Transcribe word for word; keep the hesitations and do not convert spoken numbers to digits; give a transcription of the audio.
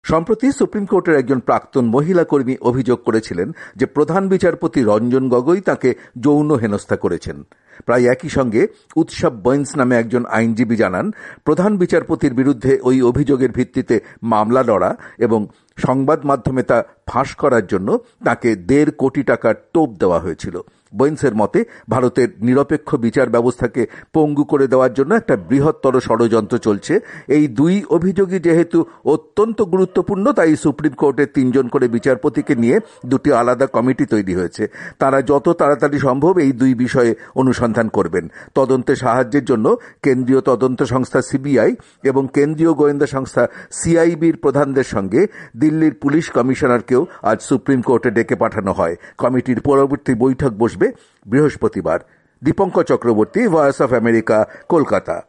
সম্প্রতি সুপ্রিম কোর্টের একজন প্রাক্তন মহিলা কর্মী অভিযোগ করেছিলেন যে প্রধান বিচারপতি রঞ্জন গগৈ তাকে যৌন হেনস্থা করেছেন। প্রায় একই সঙ্গে উৎসব বৈন্স নামে একজন আইনজীবী জানান, প্রধান বিচারপতির বিরুদ্ধে ওই অভিযোগের ভিত্তিতে মামলা লড়া এবং সংবাদ মাধ্যমে তা ফাঁস করার জন্য তাকে দেড় কোটি টাকার টোপ দেওয়া হয়েছিল। বৈন্সের মতে ভারতের নিরপেক্ষ বিচার ব্যবস্থাকে পঙ্গু করে দেওয়ার জন্য একটা বৃহত্তর ষড়যন্ত্র চলছে। এই দুই অভিযোগই যেহেতু অত্যন্ত গুরুত্বপূর্ণ, তাই সুপ্রিম কোর্টের তিনজন করে বিচারপতিকে নিয়ে দুটি আলাদা কমিটি তৈরি হয়েছে। তারা যত তাড়াতাড়ি সম্ভব এই দুই বিষয়ে অনুসন্ধান করবেন। তদন্তে সাহায্যের জন্য কেন্দ্রীয় তদন্ত সংস্থা সিবিআই এবং কেন্দ্রীয় গোয়েন্দা সংস্থা সিআইবির প্রধানদের সঙ্গে দিল্লির পুলিশ কমিশনারকেও আজ সুপ্রিম কোর্টে ডেকে পাঠানো হয়। কমিটির পরবর্তী বৈঠক বসবে বৃহস্পতিবার। Dipankar Chakraborty, Voice of America, Kolkata.